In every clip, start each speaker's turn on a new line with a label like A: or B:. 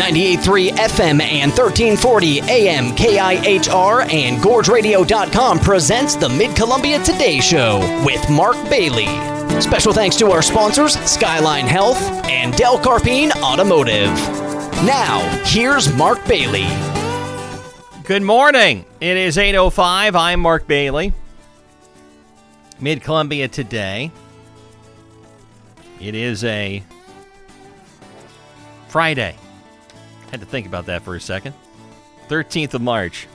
A: 98.3 FM and 1340 AM KIHR and GorgeRadio.com presents the Mid-Columbia Today Show with Mark Bailey. Special thanks to our sponsors, Skyline Health and Del Carpine Automotive. Now, here's Mark Bailey.
B: Good morning. It is 8:05. I'm Mark Bailey. Mid-Columbia Today. It is a Friday. Had to think about that for a second. 13th of March.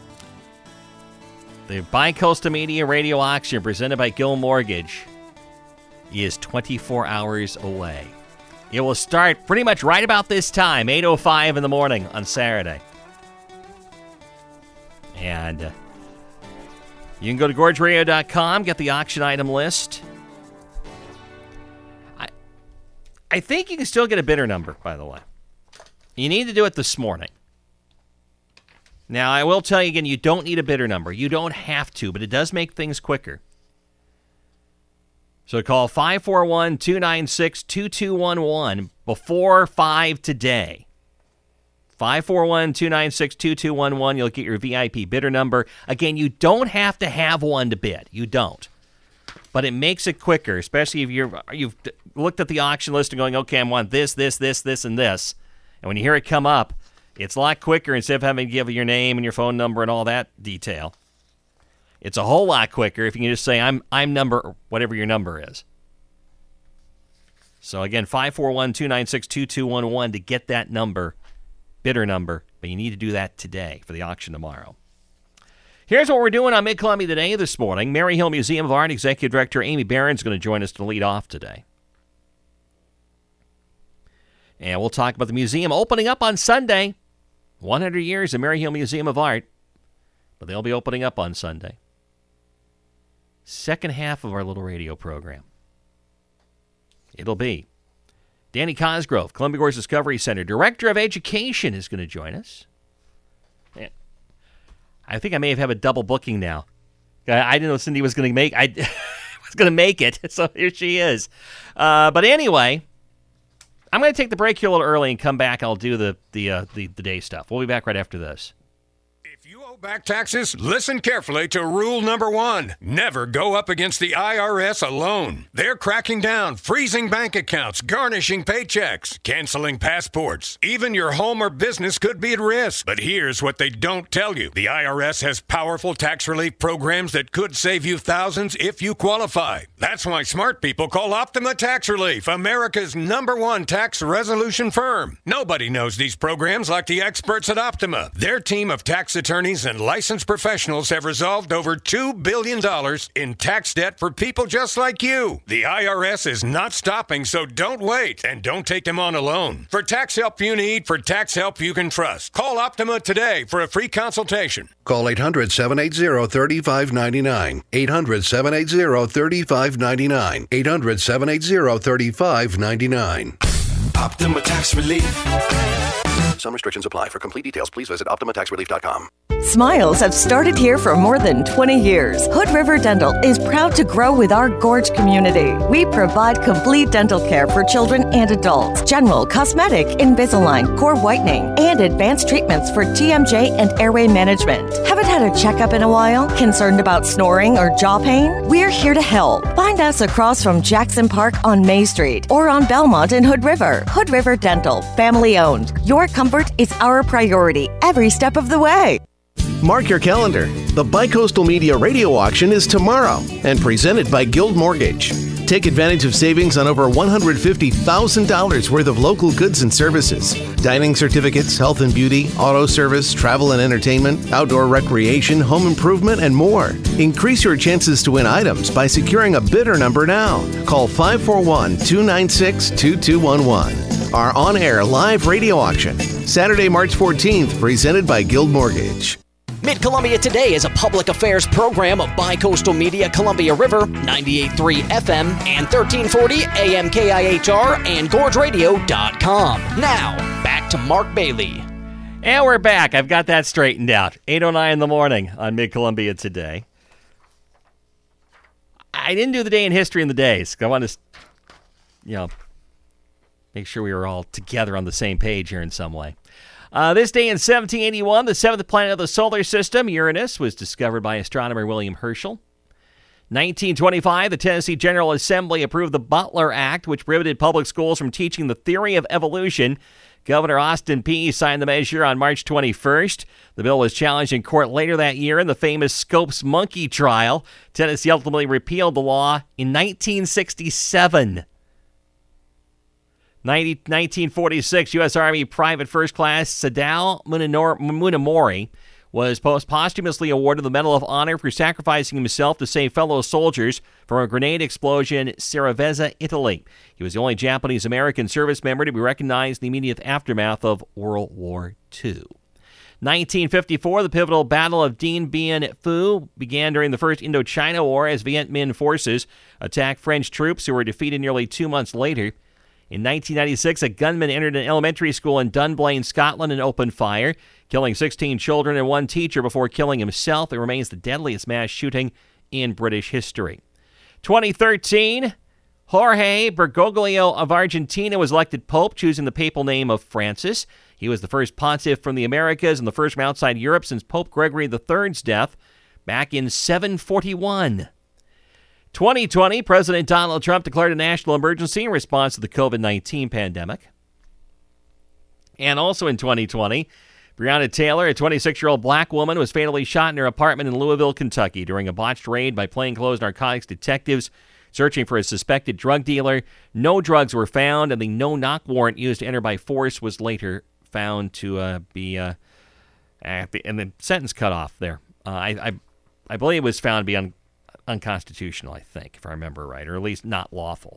B: The Bi-Coastal Media Radio Auction presented by Guild Mortgage is 24 hours away. It will start pretty much right about this time, 8:05 in the morning on Saturday. And you can go to GorgeRadio.com, get the auction item list. I think you can still get a bidder number, by the way. You need to do it this morning. Now, I will tell you again, you don't need a bidder number. You don't have to, but it does make things quicker. So call 541-296-2211 before 5 today. 541-296-2211. You'll get your VIP bidder number. Again, you don't have to have one to bid. You don't. But it makes it quicker, especially if you've looked at the auction list and going, okay, I want this, and this. And when you hear it come up, it's a lot quicker instead of having to give your name and your phone number and all that detail. It's a whole lot quicker if you can just say, I'm number, whatever your number is. So again, 541-296-2211 to get that number, bidder number, but you need to do that today for the auction tomorrow. Here's what we're doing on Mid-Columbia Today this morning. Maryhill Museum of Art Executive Director Amy Barron is going to join us to lead off today. And we'll talk about the museum opening up on Sunday. 100 years of Maryhill Museum of Art. But they'll be opening up on Sunday. Second half of our little radio program. It'll be Danny Cosgrove, Columbia Gorge Discovery Center, Director of Education, is going to join us. I think I may have a double booking now. I didn't know Cindy was going to make it, so here she is. But anyway, I'm going to take the break here a little early and come back. I'll do the day stuff. We'll be back right after this.
C: If you owe back taxes, listen carefully to rule number 1. Never go up against the IRS alone. They're cracking down, freezing bank accounts, garnishing paychecks, canceling passports. Even your home or business could be at risk. But here's what they don't tell you. The IRS has powerful tax relief programs that could save you thousands if you qualify. That's why smart people call Optima Tax Relief, America's #1 tax resolution firm. Nobody knows these programs like the experts at Optima. Their team of tax attorneys and licensed professionals have resolved over $2 billion in tax debt for people just like you. The IRS is not stopping, so don't wait. And don't take them on alone. For tax help you need, for tax help you can trust, call Optima today for a free consultation.
D: Call 800-780-3599. 800-780-3599. 800-780-3599.
E: Optima Tax Relief.
D: Some restrictions apply. For complete details, please visit OptimaTaxRelief.com.
F: Smiles have started here for more than 20 years. Hood River Dental is proud to grow with our Gorge community. We provide complete dental care for children and adults, general, cosmetic, Invisalign, core whitening, and advanced treatments for TMJ and airway management. Haven't had a checkup in a while? Concerned about snoring or jaw pain? We're here to help. Find us across from Jackson Park on May Street or on Belmont in Hood River. Hood River Dental, family owned. Your comfort is our priority every step of the way.
G: Mark your calendar. The Bi-Coastal Media Radio Auction is tomorrow and presented by Guild Mortgage. Take advantage of savings on over $150,000 worth of local goods and services. Dining certificates, health and beauty, auto service, travel and entertainment, outdoor recreation, home improvement, and more. Increase your chances to win items by securing a bidder number now. Call 541-296-2211. Our on-air live radio auction. Saturday, March 14th, presented by Guild Mortgage.
A: Mid-Columbia Today is a public affairs program of Bi-Coastal Media Columbia River, 98.3 FM and 1340 AM KIHR and GorgeRadio.com. Now, back to Mark Bailey.
B: And we're back. I've got that straightened out. 8:09 in the morning on Mid-Columbia Today. I didn't do the day in history in the days. I want to, Make sure we were all together on the same page here in some way. This day in 1781, the seventh planet of the solar system, Uranus, was discovered by astronomer William Herschel. 1925, the Tennessee General Assembly approved the Butler Act, which prohibited public schools from teaching the theory of evolution. Governor Austin Peay signed the measure on March 21st. The bill was challenged in court later that year in the famous Scopes monkey trial. Tennessee ultimately repealed the law in 1967. 1946, U.S. Army Private First Class Sadao Munamori was posthumously awarded the Medal of Honor for sacrificing himself to save fellow soldiers from a grenade explosion in Cerveza, Italy. He was the only Japanese-American service member to be recognized in the immediate aftermath of World War II. 1954, the pivotal Battle of Dien Bien Phu began during the First Indochina War as Viet Minh forces attacked French troops who were defeated nearly 2 months later. In 1996, a gunman entered an elementary school in Dunblane, Scotland, and opened fire, killing 16 children and 1 teacher before killing himself. It remains the deadliest mass shooting in British history. 2013, Jorge Bergoglio of Argentina was elected Pope, choosing the papal name of Francis. He was the first pontiff from the Americas and the first from outside Europe since Pope Gregory III's death back in 741. 2020, President Donald Trump declared a national emergency in response to the COVID-19 pandemic. And also in 2020, Breonna Taylor, a 26-year-old black woman, was fatally shot in her apartment in Louisville, Kentucky during a botched raid by plainclothes narcotics detectives searching for a suspected drug dealer. No drugs were found, and the no-knock warrant used to enter by force was later found to be and the sentence cut off there. I believe it was found to be unconstitutional, I think, if I remember right, or at least not lawful.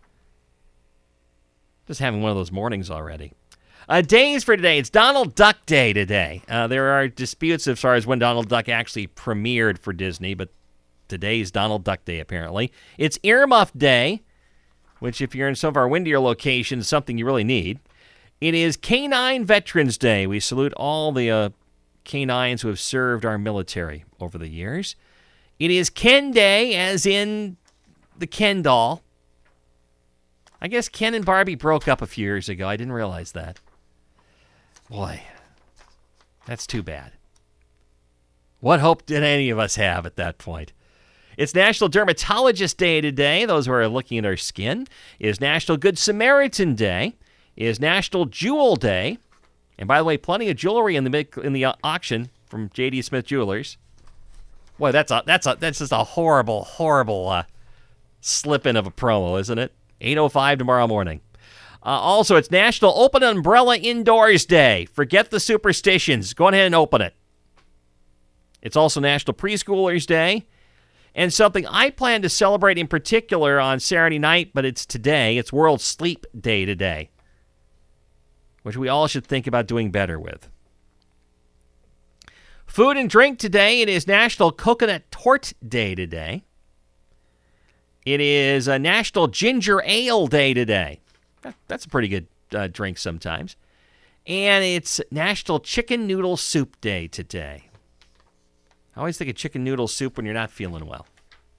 B: Just having one of those mornings already. Days for today. It's Donald Duck Day today. There are disputes as far as when Donald Duck actually premiered for Disney, but today's Donald Duck Day, apparently. It's Earmuff Day, which if you're in some of our windier locations, is something you really need. It is Canine Veterans Day. We salute all the canines who have served our military over the years. It is Ken Day, as in the Ken doll. I guess Ken and Barbie broke up a few years ago. I didn't realize that. Boy, that's too bad. What hope did any of us have at that point? It's National Dermatologist Day today. Those who are looking at our skin. It is National Good Samaritan Day. It is National Jewel Day. And by the way, plenty of jewelry in the auction from J.D. Smith Jewelers. Boy, that's just a horrible slip-in of a promo, isn't it? 8:05 tomorrow morning. Also, it's National Open Umbrella Indoors Day. Forget the superstitions. Go ahead and open it. It's also National Preschoolers Day. And something I plan to celebrate in particular on Saturday night, but it's today. It's World Sleep Day today, which we all should think about doing better with. Food and drink today. It is National Coconut Tort Day today. It is a National Ginger Ale Day today. That's a pretty good drink sometimes. And it's National Chicken Noodle Soup Day today. I always think of chicken noodle soup when you're not feeling well.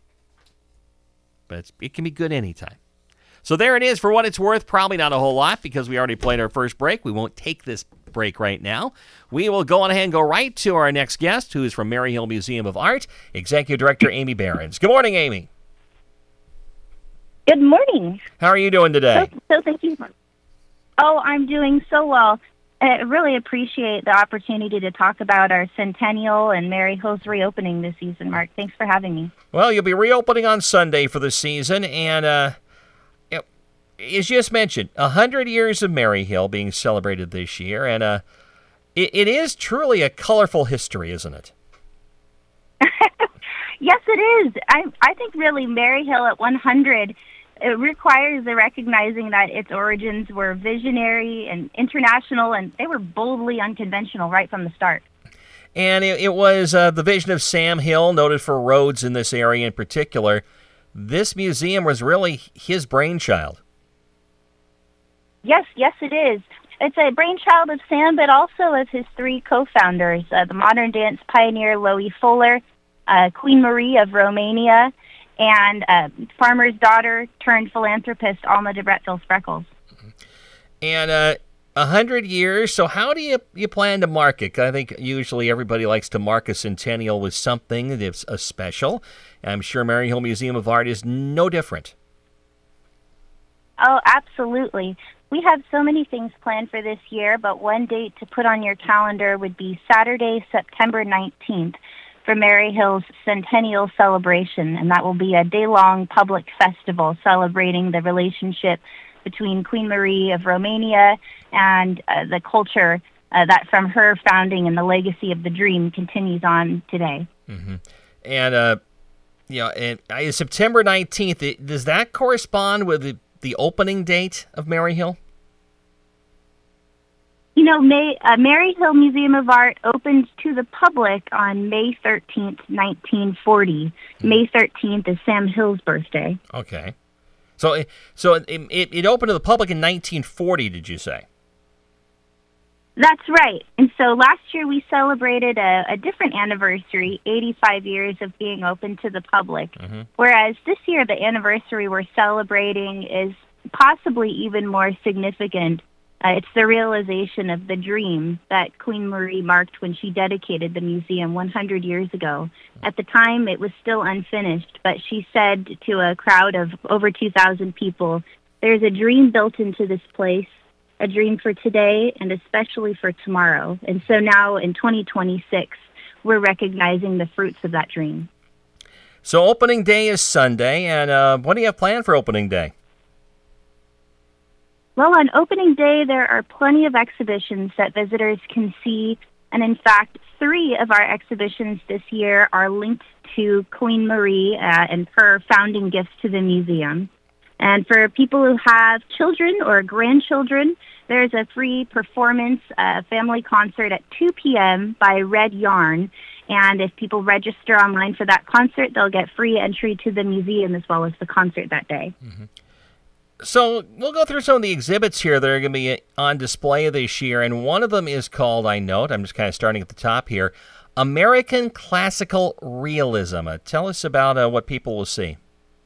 B: But it can be good anytime. So there it is for what it's worth. Probably not a whole lot because we already played our first break. We won't take this break right now. We will go on ahead and go right to our next guest, who is from Maryhill Museum of Art, Executive Director Amy Behrens. Good morning, Amy.
H: Good morning.
B: How are you doing today?
H: So thank you. Oh, I'm doing so well. I really appreciate the opportunity to talk about our centennial and Maryhill's reopening this season, Mark. Thanks for having me. Well,
B: you'll be reopening on Sunday for the season, and as just mentioned, 100 years of Maryhill being celebrated this year, and it is truly a colorful history, isn't it?
H: Yes, it is. I think really Maryhill at 100, it requires the recognizing that its origins were visionary and international, and they were boldly unconventional right from the start.
B: And it was the vision of Sam Hill, noted for roads in this area in particular. This museum was really his brainchild.
H: Yes, it is. It's a brainchild of Sam, but also of his 3 co-founders, the modern dance pioneer Loie Fuller, Queen Marie of Romania, and farmer's daughter turned philanthropist Alma de Bretteville Spreckels.
B: And 100 years, so how do you plan to mark it? I think usually everybody likes to mark a centennial with something that's a special. I'm sure Maryhill Museum of Art is no different.
H: Oh, absolutely. We have so many things planned for this year, but one date to put on your calendar would be Saturday, September 19th for Maryhill's Centennial Celebration, and that will be a day-long public festival celebrating the relationship between Queen Marie of Romania and the culture that from her founding and the legacy of the dream continues on today.
B: Mm-hmm. And, September 19th, does that correspond with the opening date of Maryhill?
H: You know, Maryhill Museum of Art opened to the public on May 13th, 1940. May 13th is Sam Hill's birthday.
B: Okay. So it opened to the public in 1940, did you say?
H: That's right. And so last year we celebrated a different anniversary, 85 years of being open to the public. Mm-hmm. Whereas this year the anniversary we're celebrating is possibly even more significant. It's the realization of the dream that Queen Marie marked when she dedicated the museum 100 years ago. At the time, it was still unfinished, but she said to a crowd of over 2,000 people, "There's a dream built into this place, a dream for today and especially for tomorrow." And so now in 2026, we're recognizing the fruits of that dream.
B: So opening day is Sunday, and what do you have planned for opening day?
H: Well, on opening day, there are plenty of exhibitions that visitors can see. And in fact, 3 of our exhibitions this year are linked to Queen Marie and her founding gifts to the museum. And for people who have children or grandchildren, there's a free performance, family concert at 2 p.m. by Red Yarn. And if people register online for that concert, they'll get free entry to the museum as well as the concert that day.
B: Mm-hmm. So we'll go through some of the exhibits here that are going to be on display this year, and one of them is called, I'm just kind of starting at the top here, American Classical Realism. Tell us about what people will see.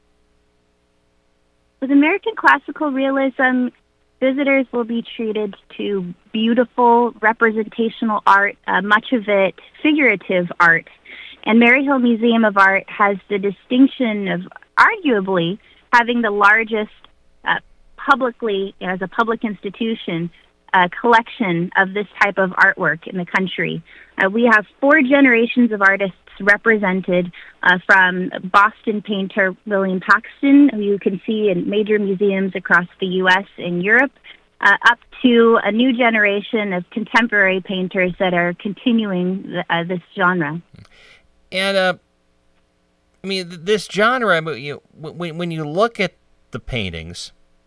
H: With American Classical Realism, visitors will be treated to beautiful representational art, much of it figurative art. And Maryhill Museum of Art has the distinction of arguably having the largest publicly, as a public institution, collection of this type of artwork in the country. We have 4 generations of artists represented, from Boston painter William Paxton, who you can see in major museums across the U.S. and Europe, up to a new generation of contemporary painters that are continuing this genre.
B: And, this genre, when you look at the paintings,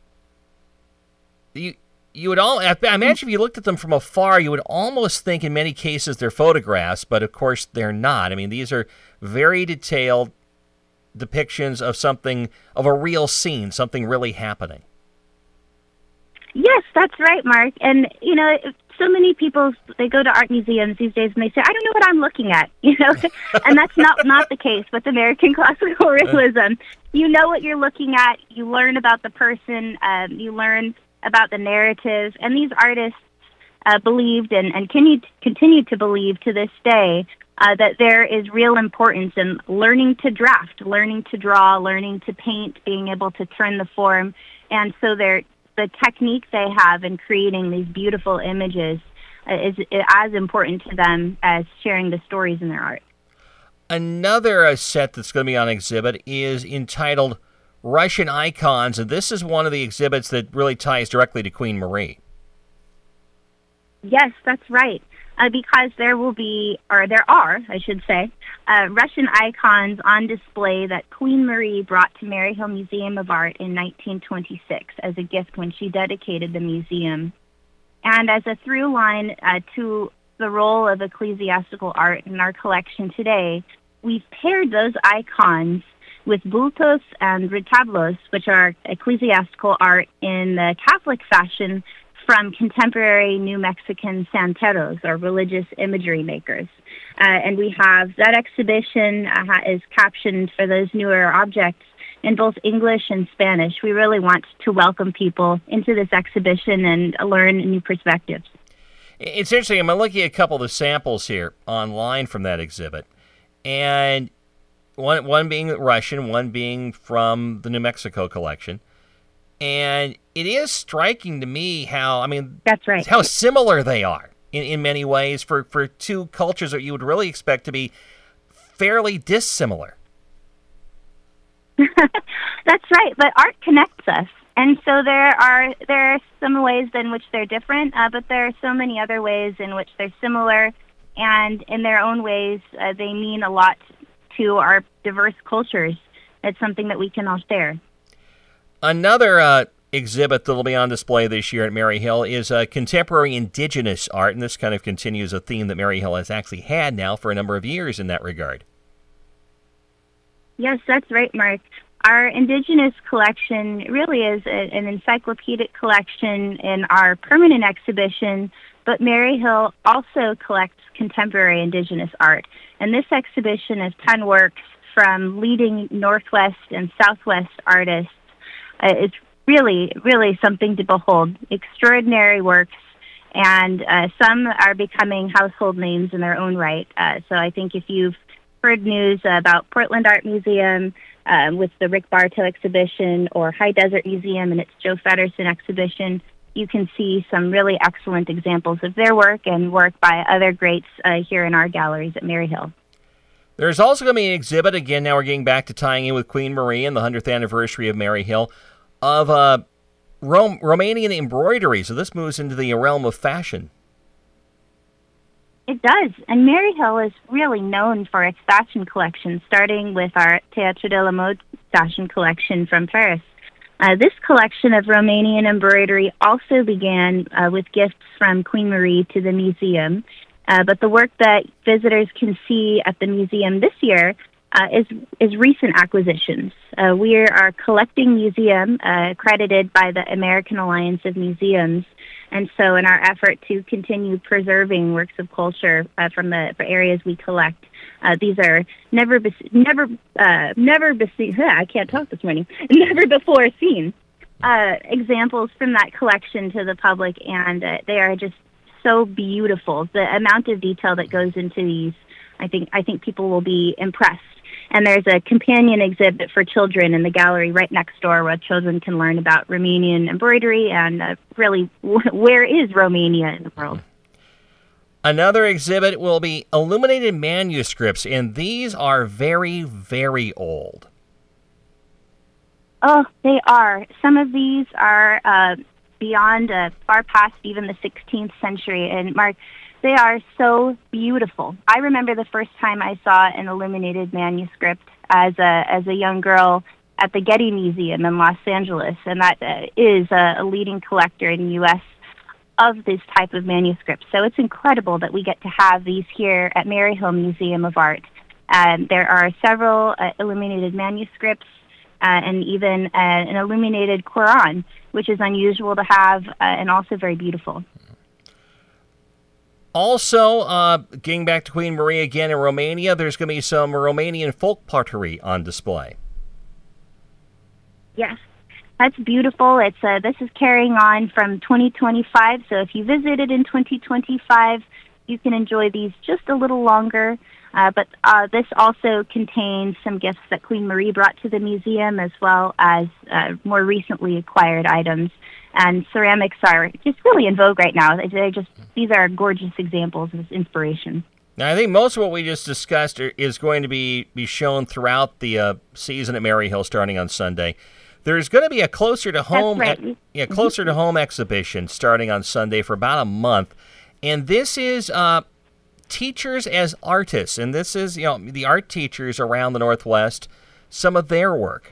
B: you would I imagine if you looked at them from afar, you would almost think in many cases they're photographs, but of course they're not. I mean, these are very detailed depictions of a real scene, something really happening.
H: Yes, that's right, Mark. And, so many people, they go to art museums these days and they say, I don't know what I'm looking at, and that's not the case with American Classical Realism. You know what you're looking at, you learn about the person, you learn about the narrative, and these artists believed and continue to believe to this day that there is real importance in learning to draft, learning to draw, learning to paint, being able to turn the form. And so the technique they have in creating these beautiful images is as important to them as sharing the stories in their art.
B: Another set that's going to be on exhibit is entitled Russian Icons, and this is one of the exhibits that really ties directly to Queen Marie.
H: Yes, that's right. Because there are, I should say, Russian icons on display that Queen Marie brought to Maryhill Museum of Art in 1926 as a gift when she dedicated the museum. And as a through line to the role of ecclesiastical art in our collection today, we've paired those icons with bultos and retablos, which are ecclesiastical art in the Catholic fashion from contemporary New Mexican santeros, or religious imagery makers. And we have that exhibition is captioned for those newer objects in both English and Spanish. We really want to welcome people into this exhibition and learn new perspectives.
B: It's interesting. I'm looking at a couple of the samples here online from that exhibit, and one being Russian, one being from the New Mexico collection. And it is striking to me how,
H: that's right,
B: how similar they are in many ways for two cultures that you would really expect to be fairly dissimilar.
H: That's right, but art connects us. And so there are some ways in which they're different, but there are so many other ways in which they're similar, and in their own ways, they mean a lot to our diverse cultures. It's something that we can all share.
B: Another exhibit that will be on display this year at Maryhill is contemporary indigenous art, and this kind of continues a theme that Maryhill has actually had now for a number of years in that regard.
H: Yes, that's right, Mark. Our indigenous collection really is an encyclopedic collection in our permanent exhibition, but Maryhill also collects contemporary indigenous art. And this exhibition is 10 works from leading Northwest and Southwest artists. It's really, really something to behold. Extraordinary works, and some are becoming household names in their own right. So I think if you've heard news about Portland Art Museum with the Rick Bartow exhibition, or High Desert Museum and its Joe Feddersen exhibition, you can see some really excellent examples of their work and work by other greats here in our galleries at Maryhill.
B: There's also going to be an exhibit, again, now we're getting back to tying in with Queen Marie and the 100th anniversary of Maryhill, of Romanian embroidery. So this moves into the realm of fashion.
H: It does, and Maryhill is really known for its fashion collection, starting with our Théâtre de la Mode fashion collection from Paris. This collection of Romanian embroidery also began with gifts from Queen Marie to the museum, but the work that visitors can see at the museum this year is recent acquisitions. We are a collecting museum accredited by the American Alliance of Museums, and so in our effort to continue preserving works of culture for areas we collect, these are never before seen examples from that collection to the public, and they are just so beautiful. The amount of detail that goes into these, I think people will be impressed. And there's a companion exhibit for children in the gallery right next door where children can learn about Romanian embroidery and really where is Romania in the world.
B: Another exhibit will be illuminated manuscripts, and these are very, very old.
H: Oh, they are. Some of these are beyond far past even the 16th century. And Mark, they are so beautiful. I remember the first time I saw an illuminated manuscript as a young girl at the Getty Museum in Los Angeles, and that is a leading collector in the U.S. of this type of manuscripts. So it's incredible that we get to have these here at Maryhill Museum of Art. There are several illuminated manuscripts and even an illuminated Quran, which is unusual to have and also very beautiful.
B: Also, getting back to Queen Marie again in Romania, there's going to be some Romanian folk pottery on display.
H: Yes, that's beautiful. This is carrying on from 2025, so if you visited in 2025, you can enjoy these just a little longer. But this also contains some gifts that Queen Marie brought to the museum, as well as more recently acquired items. And ceramics are just really in vogue right now. These are gorgeous examples of inspiration.
B: Now, I think most of what we just discussed is going to be shown throughout the season at Maryhill starting on Sunday. There's going to be a closer to home, closer to home exhibition starting on Sunday for about a month, and this is teachers as artists, and this is the art teachers around the Northwest, some of their work.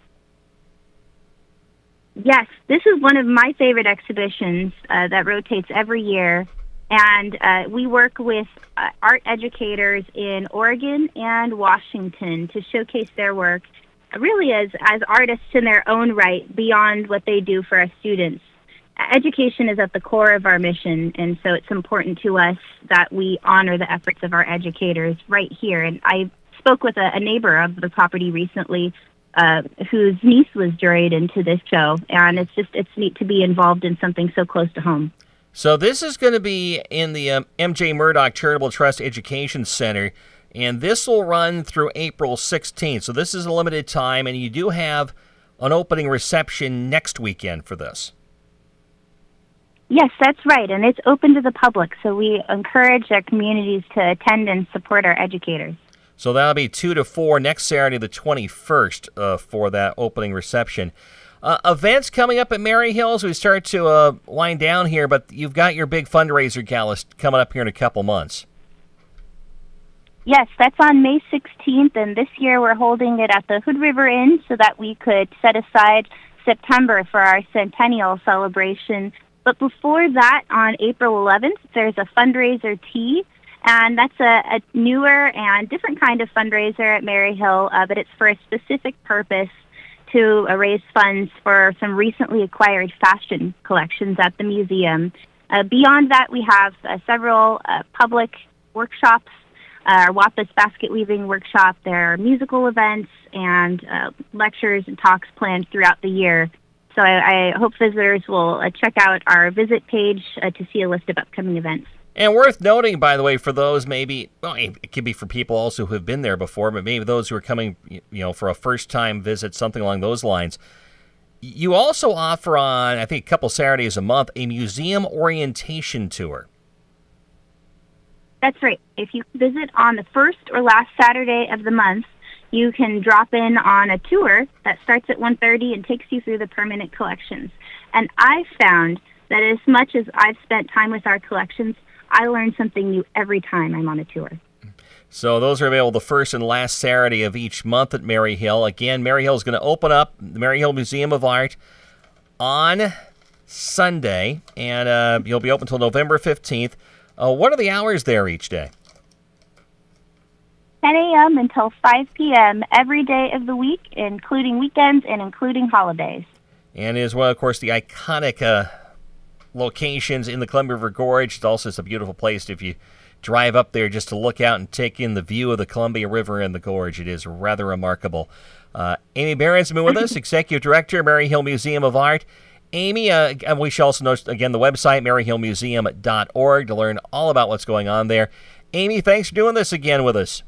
H: Yes, this is one of my favorite exhibitions that rotates every year, and we work with art educators in Oregon and Washington to showcase their work, really as artists in their own right, beyond what they do for our students. Education is at the core of our mission, and so it's important to us that we honor the efforts of our educators right here. And I spoke with a neighbor of the property recently whose niece was juried into this show, and it's neat to be involved in something so close to home.
B: So this is going to be in the M.J. Murdoch Charitable Trust Education Center, and this will run through April 16th. So this is a limited time, and you do have an opening reception next weekend for this.
H: Yes, that's right, and it's open to the public, so we encourage our communities to attend and support our educators.
B: So that'll be 2 to 4 next Saturday, the 21st, for that opening reception. Events coming up at Maryhill as we start to wind down here, but you've got your big fundraiser gala coming up here in a couple months.
H: Yes, that's on May 16th, and this year we're holding it at the Hood River Inn so that we could set aside September for our centennial celebration. But before that, on April 11th, there's a fundraiser tea, and that's a newer and different kind of fundraiser at Maryhill, but it's for a specific purpose to raise funds for some recently acquired fashion collections at the museum. Beyond that, we have several public workshops, our WAPAS basket weaving workshop. There are musical events and lectures and talks planned throughout the year. So I hope visitors will check out our visit page to see a list of upcoming events.
B: And worth noting, by the way, for those maybe, well, it could be for people also who have been there before, but maybe those who are coming, for a first-time visit, something along those lines. You also offer on, I think, a couple Saturdays a month, a museum orientation tour.
H: That's right. If you visit on the first or last Saturday of the month, you can drop in on a tour that starts at 1:30 and takes you through the permanent collections. And I've found that as much as I've spent time with our collections, I learn something new every time I'm on a tour.
B: So those are available the first and last Saturday of each month at Maryhill. Again, Maryhill is going to open up the Maryhill Museum of Art on Sunday, and you'll be open until November 15th. What are the hours there each day?
H: 10 a.m. until 5 p.m. every day of the week, including weekends and including holidays.
B: And as well, of course, the iconic locations in the Columbia River Gorge. It's also a beautiful place if you drive up there just to look out and take in the view of the Columbia River and the gorge. It is rather remarkable. Amy Barron's been with us, Executive Director, Maryhill Museum of Art. Amy, we should also note, again, the website, maryhillmuseum.org, to learn all about what's going on there. Amy, thanks for doing this again with us.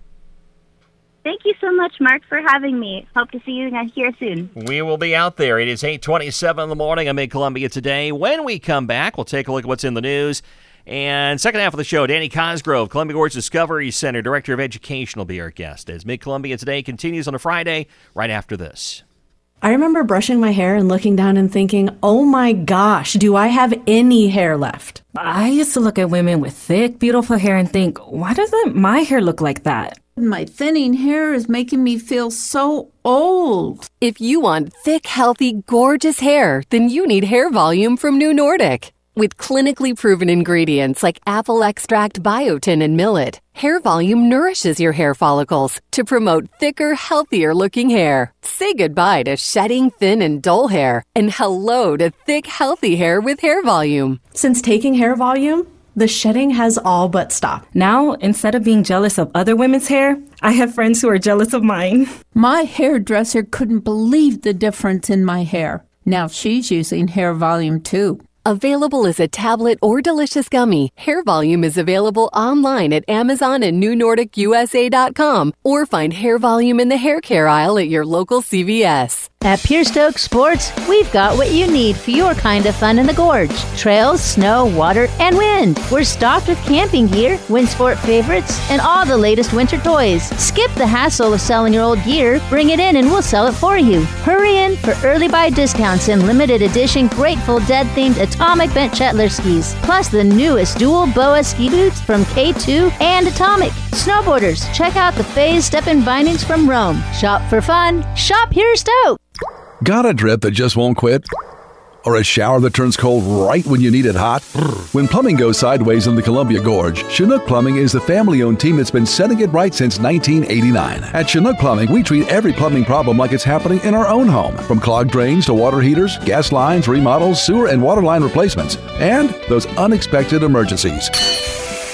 H: Thank you so much, Mark, for having me. Hope to see you here soon.
B: We will be out there. It is 8:27 in the morning on Mid-Columbia Today. When we come back, we'll take a look at what's in the news. And second half of the show, Danny Cosgrove, Columbia Gorge Discovery Center, Director of Education, will be our guest as Mid-Columbia Today continues on a Friday right after this.
I: I remember brushing my hair and looking down and thinking, oh my gosh, do I have any hair left?
J: I used to look at women with thick, beautiful hair and think, why doesn't my hair look like that?
K: My thinning hair is making me feel so old.
L: If you want thick, healthy, gorgeous hair, then you need Hair Volume from New Nordic. With clinically proven ingredients like apple extract, biotin, and millet, Hair Volume nourishes your hair follicles to promote thicker, healthier-looking hair. Say goodbye to shedding, thin, and dull hair, and hello to thick, healthy hair with Hair Volume.
I: Since taking Hair Volume, the shedding has all but stopped.
J: Now, instead of being jealous of other women's hair, I have friends who are jealous of mine.
K: My hairdresser couldn't believe the difference in my hair. Now she's using Hair Volume too.
L: Available as a tablet or delicious gummy, Hair Volume is available online at Amazon and NewNordicUSA.com, or find Hair Volume in the hair care aisle at your local CVS.
M: At Pure Stoke Sports, we've got what you need for your kind of fun in the gorge. Trails, snow, water, and wind. We're stocked with camping gear, wind sport favorites, and all the latest winter toys. Skip the hassle of selling your old gear. Bring it in and we'll sell it for you. Hurry in for early buy discounts and limited edition Grateful Dead-themed Atomic Bent Chetler skis. Plus the newest dual BOA ski boots from K2 and Atomic. Snowboarders, check out the Phase Step-in bindings from Rome. Shop for fun. Shop Pure Stoke.
N: Got a drip that just won't quit? Or a shower that turns cold right when you need it hot? When plumbing goes sideways in the Columbia Gorge, Chinook Plumbing is the family-owned team that's been setting it right since 1989. At Chinook Plumbing, we treat every plumbing problem like it's happening in our own home. From clogged drains to water heaters, gas lines, remodels, sewer and water line replacements, and those unexpected emergencies.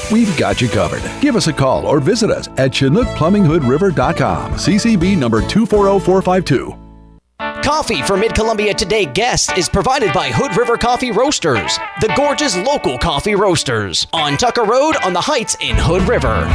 N: We've got you covered. Give us a call or visit us at ChinookPlumbingHoodRiver.com. CCB number 240452.
A: Coffee for Mid-Columbia Today guests is provided by Hood River Coffee Roasters, the gorgeous local coffee roasters, on Tucker Road on the Heights in Hood River.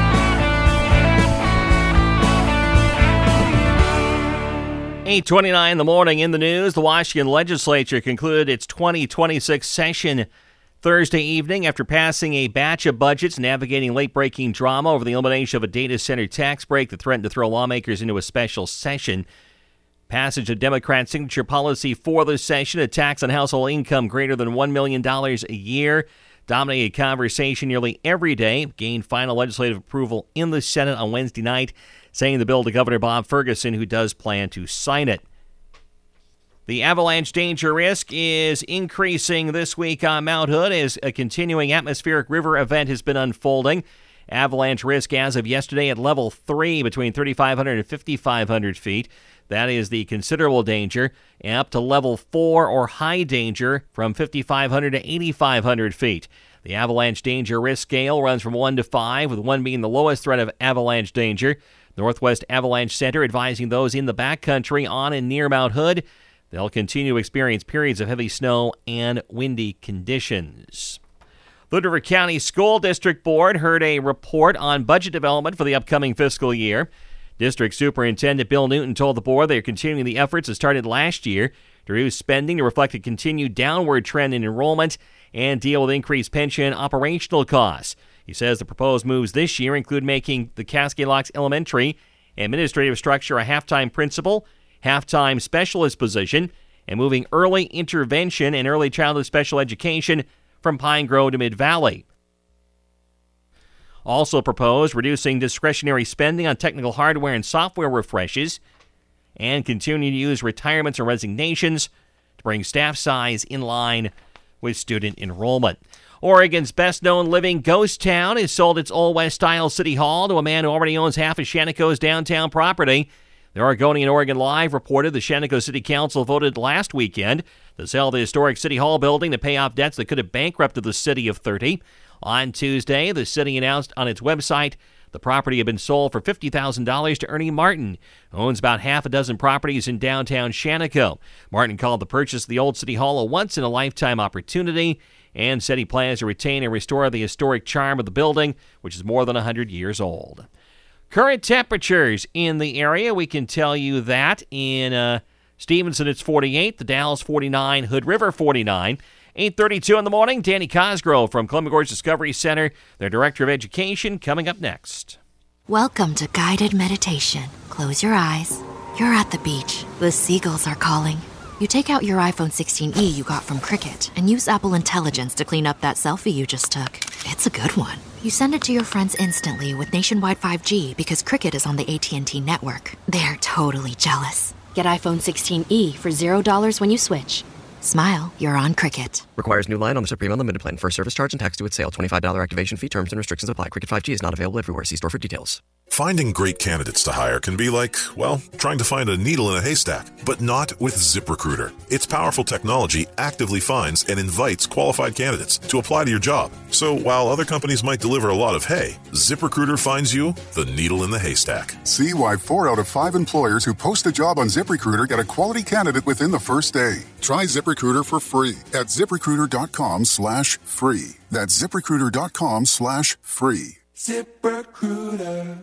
B: 8:29 in the morning in the news. The Washington legislature concluded its 2026 session Thursday evening after passing a batch of budgets navigating late-breaking drama over the elimination of a data center tax break that threatened to throw lawmakers into a special session. Passage of Democrat signature policy for the session, a tax on household income greater than $1 million a year, dominated conversation nearly every day, gained final legislative approval in the Senate on Wednesday night, saying the bill to Governor Bob Ferguson, who does plan to sign it. The avalanche danger risk is increasing this week on Mount Hood as a continuing atmospheric river event has been unfolding. Avalanche risk as of yesterday at level 3 between 3,500 and 5,500 feet. That is the considerable danger, and up to level 4 or high danger from 5,500 to 8,500 feet. The avalanche danger risk scale runs from 1 to 5, with 1 being the lowest threat of avalanche danger. Northwest Avalanche Center advising those in the backcountry on and near Mount Hood, they'll continue to experience periods of heavy snow and windy conditions. The Hood River County School District Board heard a report on budget development for the upcoming fiscal year. District Superintendent Bill Newton told the board they are continuing the efforts that started last year to reduce spending to reflect a continued downward trend in enrollment and deal with increased pension operational costs. He says the proposed moves this year include making the Cascade Locks Elementary administrative structure a half-time principal, half-time specialist position, and moving early intervention and early childhood special education from Pine Grove to Mid-Valley. Also proposed reducing discretionary spending on technical hardware and software refreshes and continuing to use retirements or resignations to bring staff size in line with student enrollment. Oregon's best-known living ghost town has sold its Old West-style city hall to a man who already owns half of Shaniko's downtown property. The Oregonian Oregon Live reported the Shaniko City Council voted last weekend to sell the historic City Hall building to pay off debts that could have bankrupted the city of 30. On Tuesday, the city announced on its website the property had been sold for $50,000 to Ernie Martin, who owns about half a dozen properties in downtown Shaniko. Martin called the purchase of the old City Hall a once-in-a-lifetime opportunity and said he plans to retain and restore the historic charm of the building, which is more than 100 years old. Current temperatures in the area, we can tell you that in Stevenson it's 48, the Dalles 49, Hood River 49. 8:32 in the morning, Danny Cosgrove from Columbia Gorge Discovery Center, their Director of Education, coming up next.
O: Welcome to guided meditation. Close your eyes. You're at the beach. The seagulls are calling. You take out your iPhone 16e you got from Cricket and use Apple Intelligence to clean up that selfie you just took. It's a good one. You send it to your friends instantly with nationwide 5G because Cricket is on the AT&T network. They're totally jealous. Get iPhone 16e for $0 when you switch. Smile, you're on Cricket.
P: Requires new line on the Supreme Unlimited plan. First service charge and tax due at sale. $25 activation fee. Terms and restrictions apply. Cricket 5G is not available everywhere. See store for details.
Q: Finding great candidates to hire can be like, well, trying to find a needle in a haystack, but not with ZipRecruiter. Its powerful technology actively finds and invites qualified candidates to apply to your job. So while other companies might deliver a lot of hay, ZipRecruiter finds you the needle in the haystack.
R: See why 4 out of 5 employers who post a job on ZipRecruiter get a quality candidate within the first day. Try ZipRecruiter for free at ZipRecruiter.com/free. That's ZipRecruiter.com/free.
S: ZipRecruiter.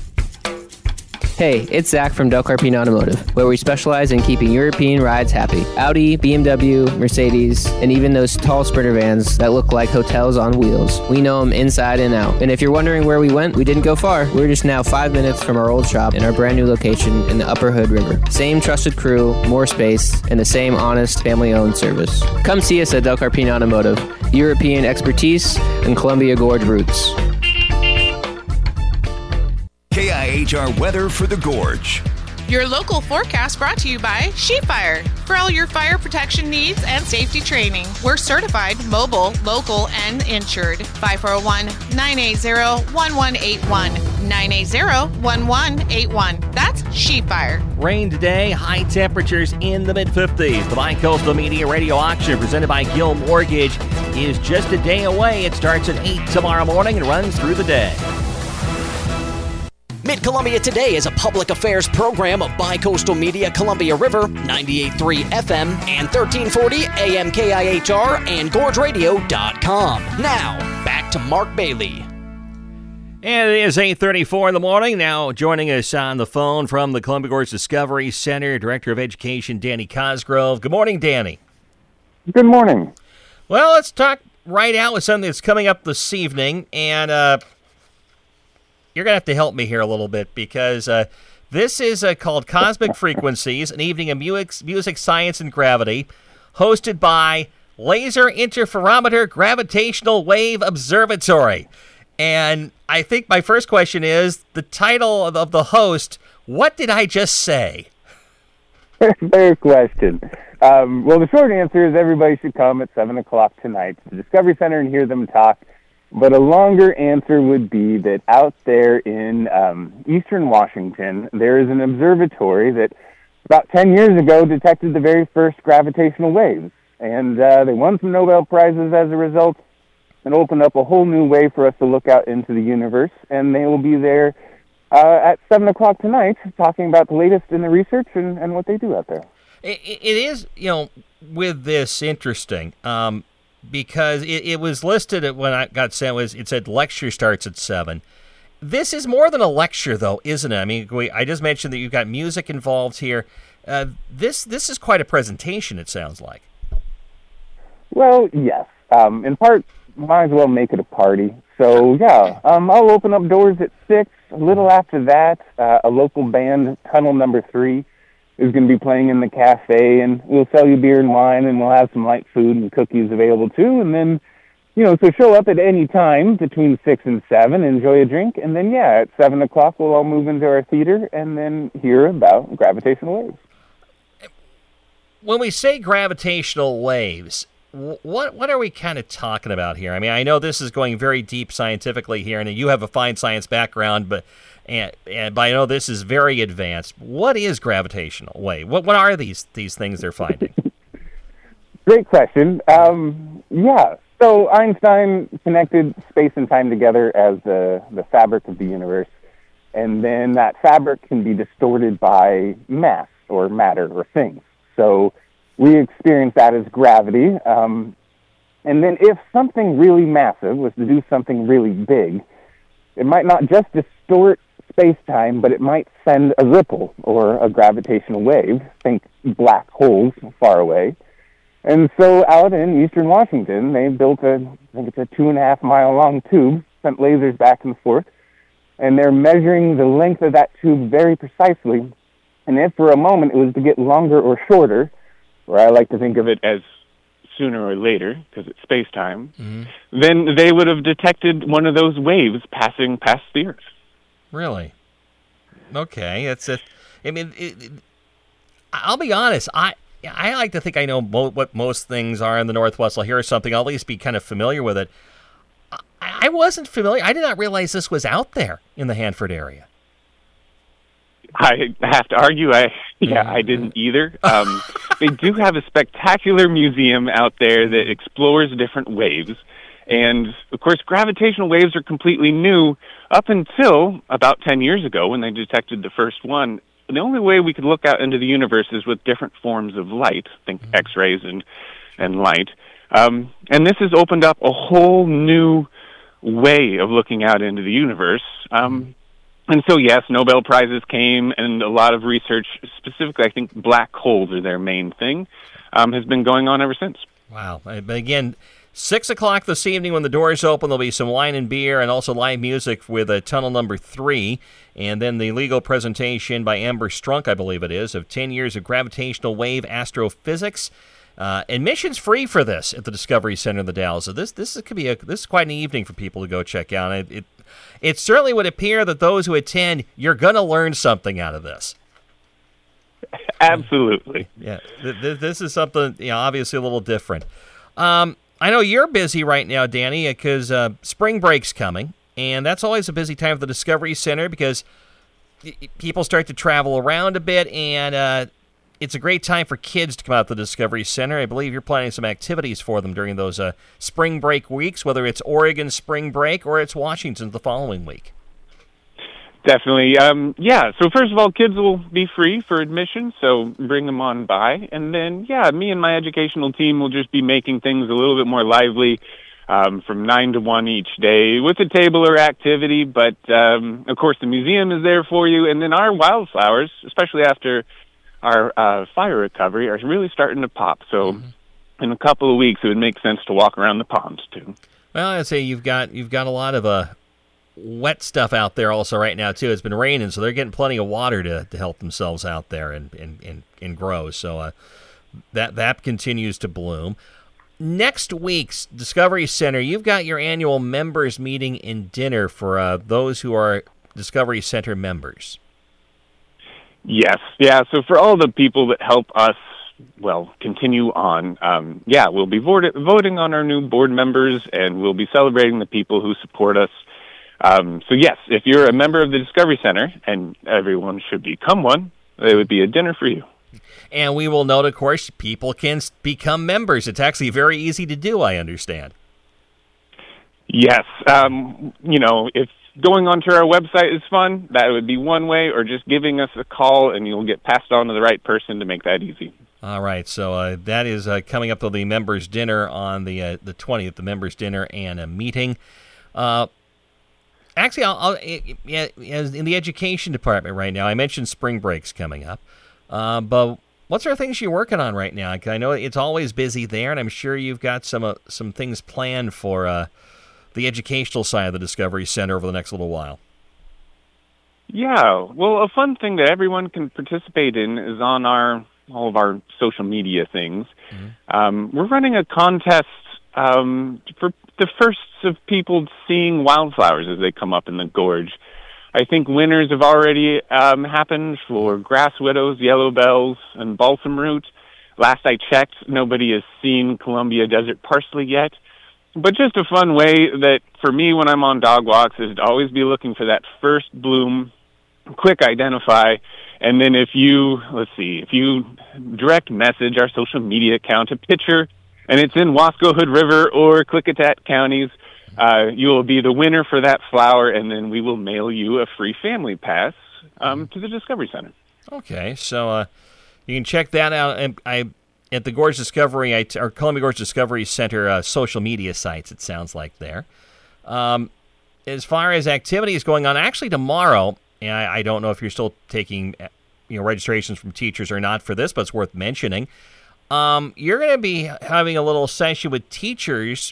S: Hey, it's Zach from Del Carpino Automotive, where we specialize in keeping European rides happy. Audi, BMW, Mercedes, and even those tall Sprinter vans that look like hotels on wheels. We know them inside and out. And if you're wondering where we went, we didn't go far. We're just now 5 minutes from our old shop in our brand new location in the Upper Hood River. Same trusted crew, more space, and the same honest, family-owned service. Come see us at Del Carpino Automotive. European expertise and Columbia Gorge roots.
T: KIHR weather for the Gorge. Your local forecast brought to you by SheFire. For all your fire protection needs and safety training, we're certified, mobile, local, and insured. 541-980-1181. 980-1181. That's SheFire.
B: Rain today, high temperatures in the mid-50s. The Bi-Coastal Media Radio Auction presented by Guild Mortgage is just a day away. It starts at 8 tomorrow morning and runs through the day.
A: Mid-Columbia Today is a public affairs program of Bi-Coastal Media, Columbia River, 98.3 FM and 1340 AM KIHR and GorgeRadio.com. Now, back to Mark Bailey.
B: And it is 8:34 in the morning. Now joining us on the phone from the Columbia Gorge Discovery Center, Director of Education, Danny Cosgrove. Good morning, Danny.
U: Good morning.
B: Well, let's talk right out with something that's coming up this evening. And you're going to have to help me here a little bit because this is called Cosmic Frequencies, an evening of music, science, and gravity, hosted by Laser Interferometer Gravitational Wave Observatory. And I think my first question is, the title of the host, what did I just say?
U: Fair question. Well, the short answer is everybody should come at 7 o'clock tonight to the Discovery Center and hear them talk. But a longer answer would be that out there in eastern Washington, there is an observatory that about 10 years ago detected the very first gravitational waves. And they won some Nobel Prizes as a result and opened up a whole new way for us to look out into the universe. And they will be there at 7 o'clock tonight talking about the latest in the research and what they do out there.
B: It is, with this interesting, because it was listed when I got sent, it said lecture starts at 7. This is more than a lecture, though, isn't it? I mean, I just mentioned that you've got music involved here. This is quite a presentation, it sounds like.
U: Well, yes. In part, might as well make it a party. So, yeah, I'll open up doors at 6. A little after that, a local band, Tunnel Number 3, is going to be playing in the cafe, and we'll sell you beer and wine, and we'll have some light food and cookies available, too. And then, so show up at any time between 6 and 7, enjoy a drink, and then, at 7 o'clock, we'll all move into our theater and then hear about gravitational waves.
B: When we say gravitational waves, what are we kind of talking about here? I mean, I know this is going very deep scientifically here, and you have a fine science background, but I know this is very advanced. What is gravitational wave? What are these things they're finding?
U: Great question. So Einstein connected space and time together as the fabric of the universe, and then that fabric can be distorted by mass or matter or things. So we experience that as gravity. And then if something really massive was to do something really big, it might not just distort space-time, but it might send a ripple or a gravitational wave, think black holes far away. And so out in eastern Washington, they built I think it's a 2.5-mile-long tube, sent lasers back and forth, and they're measuring the length of that tube very precisely. And if for a moment it was to get longer or shorter, or I like to think of it as sooner or later, because it's space-time, then they would have detected one of those waves passing past the Earth.
B: Really? Okay, I'll be honest. I like to think I know what most things are in the Northwest. I'll hear something, I'll at least be kind of familiar with it. I wasn't familiar. I did not realize this was out there in the Hanford area.
U: I have to argue, I didn't either. They do have a spectacular museum out there that explores different waves. And, of course, gravitational waves are completely new up until about 10 years ago when they detected the first one. The only way we could look out into the universe is with different forms of light, think X-rays and light. And this has opened up a whole new way of looking out into the universe. And so, yes, Nobel Prizes came, and a lot of research, specifically I think black holes are their main thing, has been going on ever since.
B: Wow. But again, 6 o'clock this evening when the doors open, there'll be some wine and beer and also live music with Tunnel Number 3, and then the legal presentation by Amber Strunk, I believe it is, of 10 years of gravitational wave astrophysics. Admission's free for this at the Discovery Center in the Dalles. So this is quite an evening for people to go check out. It certainly would appear that those who attend, you're going to learn something out of this.
C: Absolutely.
B: Yeah, this is something, obviously a little different. I know you're busy right now, Danny, because spring break's coming, and that's always a busy time for the Discovery Center because people start to travel around a bit, and it's a great time for kids to come out to the Discovery Center. I believe you're planning some activities for them during those spring break weeks, whether it's Oregon spring break or it's Washington the following week.
C: Definitely. So first of all, kids will be free for admission, so bring them on by. And then, me and my educational team will just be making things a little bit more lively from 9 to 1 each day with a table or activity. But, of course, the museum is there for you. And then our wildflowers, especially after our fire recovery, are really starting to pop. So in a couple of weeks, it would make sense to walk around the ponds, too.
B: Well, I'd say you've got a lot of wet stuff out there also right now, too. It's been raining, so they're getting plenty of water to help themselves out there and grow. So that continues to bloom. Next week's Discovery Center, you've got your annual members meeting and dinner for those who are Discovery Center members.
C: Yes. Yeah, so for all the people that help us, continue on, we'll be voting on our new board members, and we'll be celebrating the people who support us. So yes, if you're a member of the Discovery Center, and everyone should become one, it would be a dinner for you.
B: And we will note, of course, people can become members. It's actually very easy to do, I understand.
C: Yes. If going onto our website is fun, that would be one way, or just giving us a call, and you'll get passed on to the right person to make that easy.
B: All right, so that is coming up to the members' dinner on the 20th, the members' dinner and a meeting. Actually, as in the education department right now, I mentioned spring break's coming up, but what sort of things are you working on right now? I know it's always busy there, and I'm sure you've got some things planned for the educational side of the Discovery Center over the next little while.
C: Yeah, well, a fun thing that everyone can participate in is on all of our social media things. Mm-hmm. We're running a contest for the first of people seeing wildflowers as they come up in the gorge. I think winners have already happened for grass widows, yellow bells, and balsam root. Last I checked, nobody has seen Columbia desert parsley yet. But just a fun way that, for me, when I'm on dog walks, is to always be looking for that first bloom, quick identify, and then if you direct message our social media account a picture, and it's in Wasco, Hood River, or Klickitat counties, you will be the winner for that flower, and then we will mail you a free family pass to the Discovery Center. Okay, so you can check that out at the Gorge Discovery, or Columbia Gorge Discovery Center social media sites, it sounds like there. As far as activities going on, actually tomorrow, and I don't know if you're still taking registrations from teachers or not for this, but it's worth mentioning. You're going to be having a little session with teachers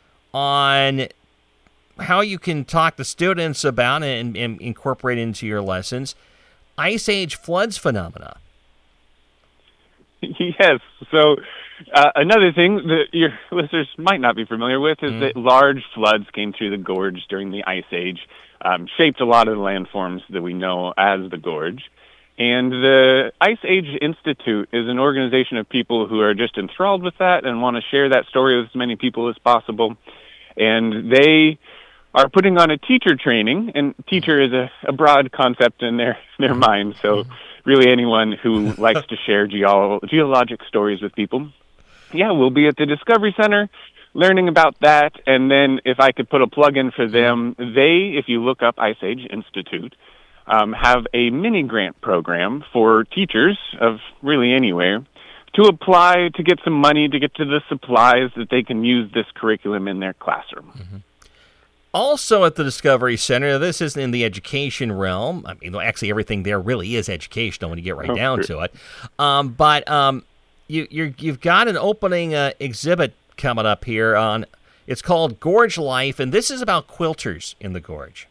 C: on how you can talk to students about and incorporate into your lessons Ice Age floods phenomena. Yes. So another thing that your listeners might not be familiar with is that large floods came through the gorge during the Ice Age, shaped a lot of the landforms that we know as the gorge. And the Ice Age Institute is an organization of people who are just enthralled with that and want to share that story with as many people as possible. And they are putting on a teacher training, and teacher is a broad concept in their mind, so really anyone who likes to share geologic stories with people. Yeah, we'll be at the Discovery Center learning about that, and then if I could put a plug in for them, if you look up Ice Age Institute, have a mini grant program for teachers of really anywhere to apply to get some money to get to the supplies that they can use this curriculum in their classroom.
B: Mm-hmm. Also at the Discovery Center, this isn't in the education realm. I mean, actually everything there really is educational when you get right down to it. But you've got an opening exhibit coming up here on, it's called Gorge Life, and this is about quilters in the gorge.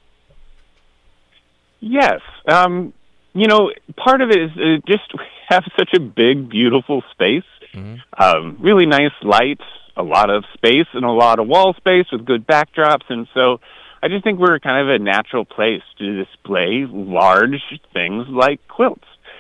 C: Yes. Part of it is just have such a big, beautiful space. Mm-hmm. Really nice lights, a lot of space and a lot of wall space with good backdrops. And so I just think we're kind of a natural place to display large things like quilts.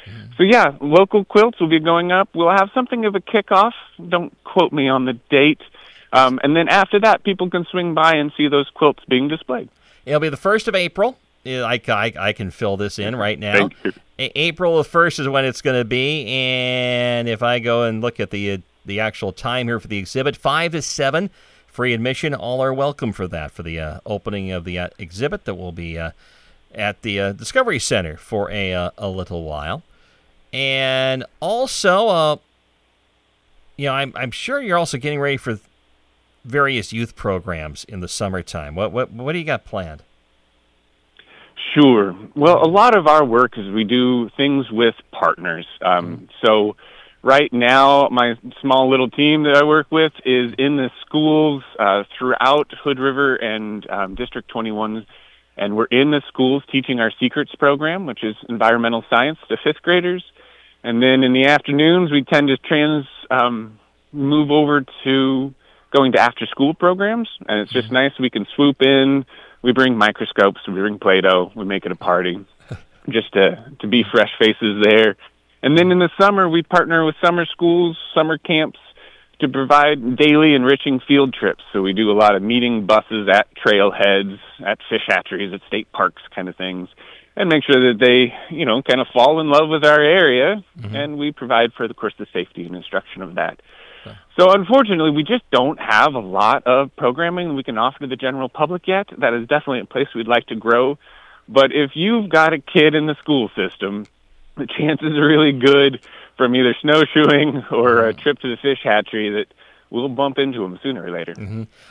C: So yeah, local quilts will be going up. We'll have something of a kickoff. Don't quote me on the date. And then after that, people can swing by and see those quilts being displayed.
B: It'll be the 1st of April. I can fill this in right now.
C: Thank you.
B: April the 1st is when it's going to be, and if I go and look at the actual time here for the exhibit, 5 to 7, free admission. All are welcome for that, for the opening of the exhibit that will be at the Discovery Center for a little while. And also, I'm sure you're also getting ready for various youth programs in the summertime. What do you got planned?
C: Sure. Well, a lot of our work is we do things with partners. So right now, my small little team that I work with is in the schools throughout Hood River and District 21, and we're in the schools teaching our Secrets program, which is environmental science to 5th graders. And then in the afternoons, we tend to move over to going to after-school programs, and it's just nice. We can swoop in. We bring microscopes. We bring Play-Doh. We make it a party just to be fresh faces there. And then in the summer, we partner with summer schools, summer camps, to provide daily enriching field trips. So we do a lot of meeting buses at trailheads, at fish hatcheries, at state parks kind of things, and make sure that they, kind of fall in love with our area. And we provide for, of course, the safety and instruction of that. So unfortunately, we just don't have a lot of programming we can offer to the general public yet. That is definitely a place we'd like to grow. But if you've got a kid in the school system, the chances are really good from either snowshoeing or a trip to the fish hatchery that we'll bump into them sooner or later.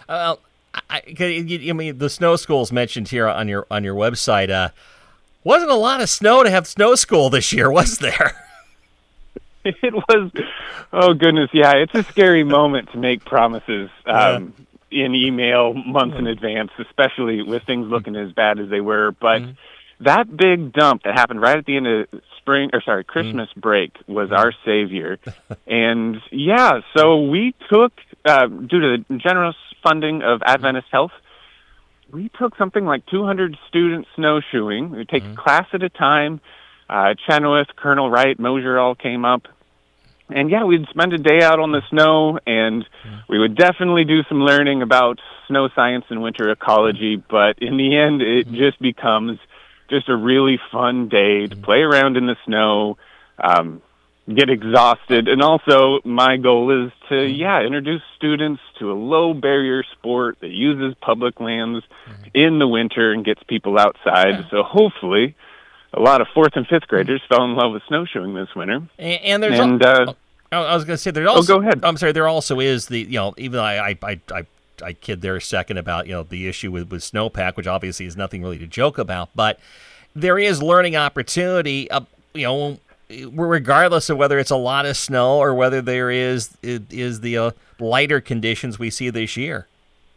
B: I mean, the snow schools mentioned here on your website. Wasn't a lot of snow to have snow school this year, was there?
C: It was, oh goodness, yeah. It's a scary moment to make promises in email months in advance, especially with things looking as bad as they were. But that big dump that happened right at the end of Christmas break was our savior. And yeah, so we took, due to the generous funding of Adventist Health, we took something like 200 students snowshoeing. We take a class at a time. Chenoweth, Colonel Wright, Mosier all came up. And yeah, we'd spend a day out on the snow, and we would definitely do some learning about snow science and winter ecology, but in the end, it just becomes just a really fun day to play around in the snow, get exhausted, and also my goal is to, introduce students to a low-barrier sport that uses public lands in the winter and gets people outside, so hopefully a lot of 4th and 5th graders fell in love with snowshoeing this winter.
B: And there's I was going to say there's also.
C: Oh, go ahead.
B: I'm sorry. There also is the even I kid there a second about the issue with snowpack, which obviously is nothing really to joke about, but there is learning opportunity. Regardless of whether it's a lot of snow or whether there is the lighter conditions we see this year.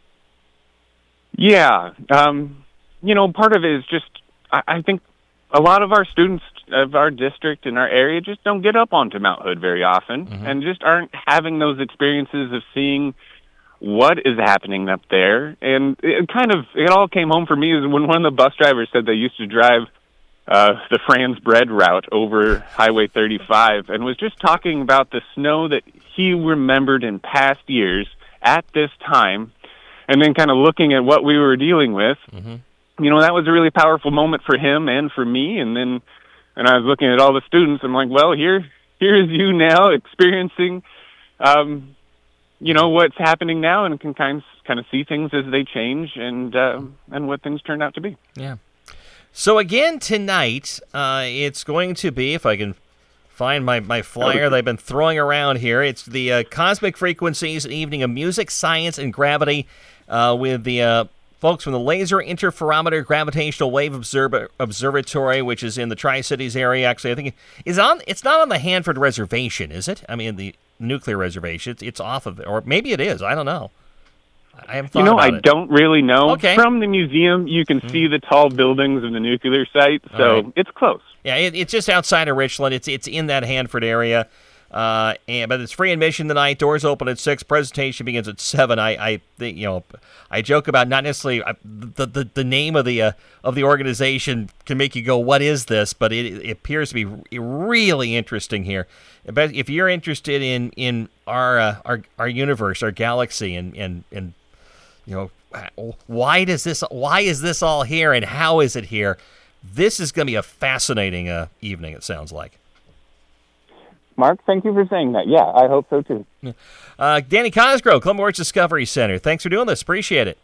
C: Yeah, part of it is just I think a lot of our students of our district and our area just don't get up onto Mount Hood very often and just aren't having those experiences of seeing what is happening up there. And it all came home for me is when one of the bus drivers said they used to drive the Franz Bread route over Highway 35 and was just talking about the snow that he remembered in past years at this time, and then kind of looking at what we were dealing with. That was a really powerful moment for him and for me. And I was looking at all the students. I'm like, well, here's you now experiencing, what's happening now, and can kind of see things as they change and what things turn out to be.
B: Yeah. So again tonight, it's going to be, if I can find my flyer that I've been throwing around here, it's the Cosmic Frequencies, an evening of music, science, and gravity with the folks from the Laser Interferometer Gravitational Wave Observatory, which is in the Tri-Cities area. Actually, I think it's not on the Hanford Reservation, is it? I mean, the nuclear reservation. It's off of it, or maybe it is. I don't know. I haven't thought about it.
C: I don't really know.
B: Okay.
C: From the museum, you can see the tall buildings of the nuclear site, so it's close.
B: Yeah, it's just outside of Richland. It's in that Hanford area. But it's free admission tonight. Doors open at 6. Presentation begins at 7. I think, I joke about not necessarily the name of the organization can make you go, what is this? But it appears to be really interesting here. But if you're interested in our universe, our galaxy, and why is this all here and how is it here? This is going to be a fascinating evening, it sounds like.
U: Mark, thank you for saying that. Yeah, I hope so too.
B: Danny Cosgrove, Columbia Gorge Discovery Center. Thanks for doing this. Appreciate it.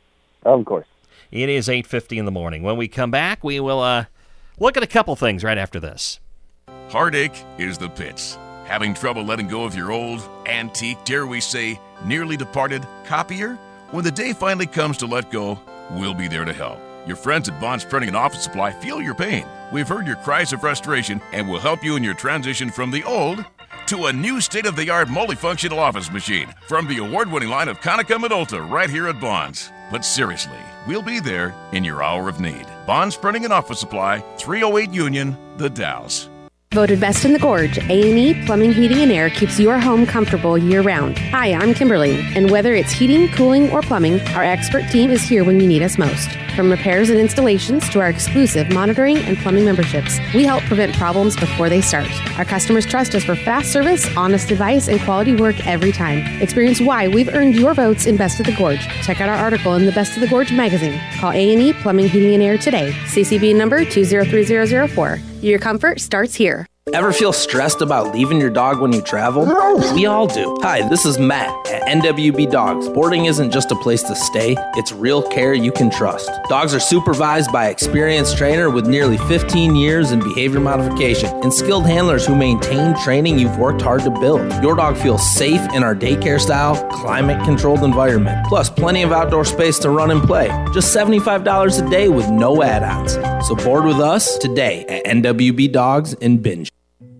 U: Of course.
B: It is 8:50 in the morning. When we come back, we will look at a couple things right after this.
E: Heartache is the pits. Having trouble letting go of your old, antique, dare we say, nearly departed copier? When the day finally comes to let go, we'll be there to help. Your friends at Bonds Printing and Office Supply feel your pain. We've heard your cries of frustration and will help you in your transition from the old to a new state-of-the-art multifunctional office machine from the award-winning line of Konica Minolta right here at Bonds. But seriously, we'll be there in your hour of need. Bonds Printing and Office Supply, 308 Union, The Dalles.
V: Voted best in the Gorge, A&E Plumbing, Heating, and Air keeps your home comfortable year-round. Hi, I'm Kimberly, and whether it's heating, cooling, or plumbing, our expert team is here when you need us most. From repairs and installations to our exclusive monitoring and plumbing memberships, we help prevent problems before they start. Our customers trust us for fast service, honest advice, and quality work every time. Experience why we've earned your votes in Best of the Gorge. Check out our article in the Best of the Gorge magazine. Call A&E Plumbing, Heating, and Air today. CCB number 203004. Your comfort starts here.
W: Ever feel stressed about leaving your dog when you travel? We all do. Hi, this is Matt at NWB Dogs. Boarding isn't just a place to stay, it's real care you can trust. Dogs are supervised by an experienced trainer with nearly 15 years in behavior modification and skilled handlers who maintain training you've worked hard to build. Your dog feels safe in our daycare-style, climate-controlled environment. Plus, plenty of outdoor space to run and play. Just $75 a day with no add-ons. So board with us today at NWB Dogs in Binge.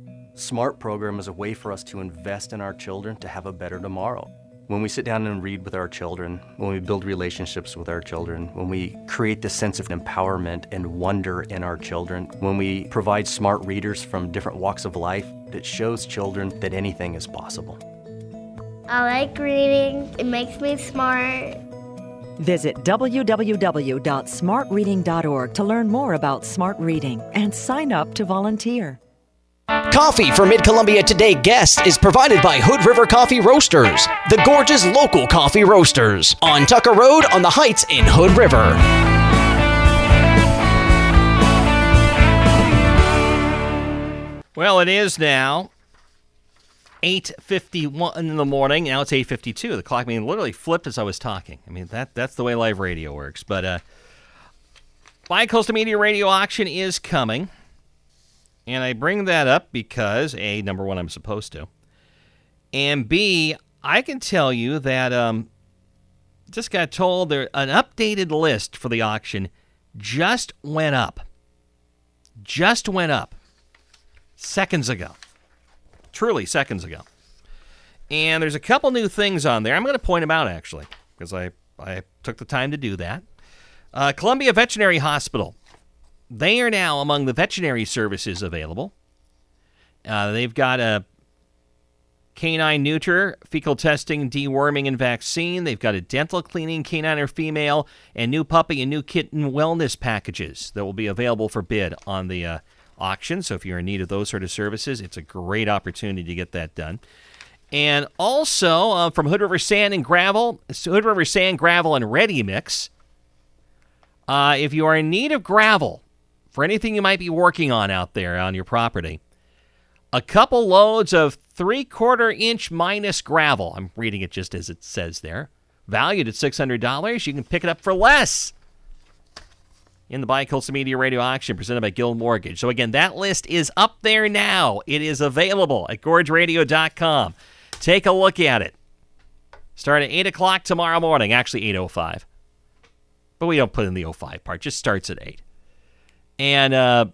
X: SMART program is a way for us to invest in our children to have a better tomorrow. When we sit down and read with our children, when we build relationships with our children, when we create this sense of empowerment and wonder in our children, when we provide smart readers from different walks of life, it shows children that anything is possible.
Y: I like reading. It makes me smart.
Z: Visit www.smartreading.org to learn more about smart reading and sign up to volunteer.
A: Coffee for Mid-Columbia Today guests is provided by Hood River Coffee Roasters, the Gorge's local coffee roasters, on Tucker Road on the Heights in Hood River.
B: Well, it is now 8:51 in the morning. Now it's 8:52. The clock literally flipped as I was talking. That's the way live radio works. But Bi-Coastal Media Radio Auction is coming. And I bring that up because, A, number one, I'm supposed to. And B, I can tell you that just got told an updated list for the auction just went up. Just went up. Seconds ago. Truly seconds ago. And there's a couple new things on there. I'm going to point them out, actually, because I took the time to do that. Columbia Veterinary Hospital. They are now among the veterinary services available. They've got a canine neuter, fecal testing, deworming, and vaccine. They've got a dental cleaning, canine or female, and new puppy and new kitten wellness packages that will be available for bid on the auction. So if you're in need of those sort of services, it's a great opportunity to get that done. And also from Hood River Sand and Gravel, and Ready Mix. If you are in need of gravel, for anything you might be working on out there on your property, a couple loads of 3/4-inch minus gravel. I'm reading it just as it says there. Valued at $600. You can pick it up for less in the Bi-Coastal Media Radio Auction presented by Guild Mortgage. So again, that list is up there now. It is available at gorgeradio.com. Take a look at it. Start at 8 o'clock tomorrow morning. Actually, 8:05. But we don't put in the 05 part. Just starts at 8. And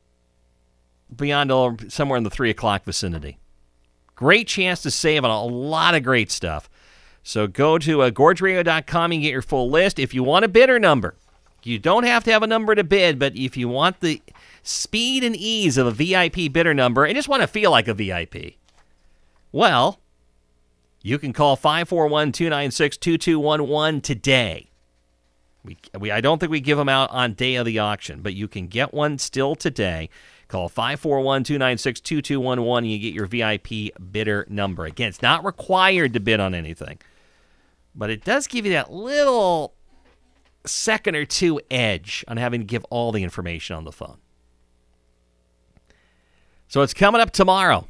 B: beyond somewhere in the 3 o'clock vicinity. Great chance to save on a lot of great stuff. So go to gorgeradio.com and get your full list. If you want a bidder number, you don't have to have a number to bid, but if you want the speed and ease of a VIP bidder number and just want to feel like a VIP, Well, you can call 541-296-2211 today. I don't think we give them out on day of the auction, but you can get one still today. Call 541-296-2211 and you get your VIP bidder number. Again, it's not required to bid on anything, but it does give you that little second or two edge on having to give all the information on the phone. So it's coming up tomorrow.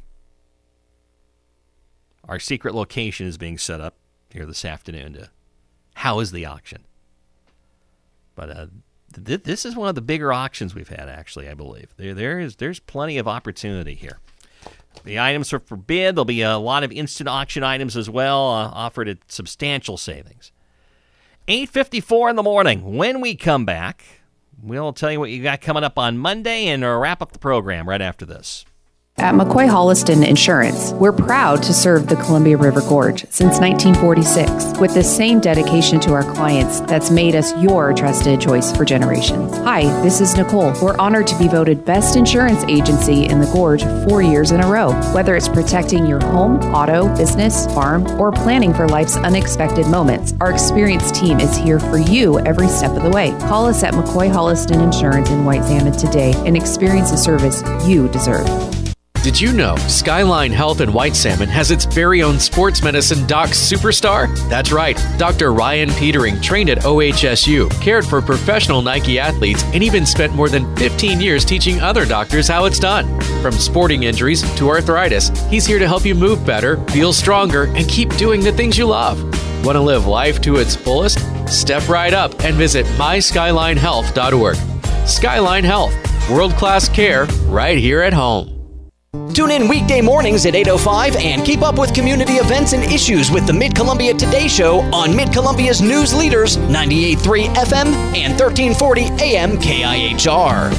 B: Our secret location is being set up here this afternoon to house the auction. But this is one of the bigger auctions we've had, actually, I believe. There's plenty of opportunity here. The items are for bid. There'll be a lot of instant auction items as well, offered at substantial savings. 8:54 in the morning. When we come back, we'll tell you what you got coming up on Monday and wrap up the program right after this.
D: At McCoy Holliston Insurance, we're proud to serve the Columbia River Gorge since 1946 with the same dedication to our clients that's made us your trusted choice for generations. Hi, this is Nicole. We're honored to be voted Best Insurance Agency in the Gorge 4 years in a row. Whether it's protecting your home, auto, business, farm, or planning for life's unexpected moments, our experienced team is here for you every step of the way. Call us at McCoy Holliston Insurance in White Salmon today and experience the service you deserve.
F: Did you know Skyline Health in White Salmon has its very own sports medicine doc superstar? That's right. Dr. Ryan Petering trained at OHSU, cared for professional Nike athletes, and even spent more than 15 years teaching other doctors how it's done. From sporting injuries to arthritis, he's here to help you move better, feel stronger, and keep doing the things you love. Want to live life to its fullest? Step right up and visit myskylinehealth.org. Skyline Health, world-class care right here at home.
A: Tune in weekday mornings at 8:05 and keep up with community events and issues with the Mid-Columbia Today Show on Mid-Columbia's news leaders, 98.3 FM and 1340 AM KIHR.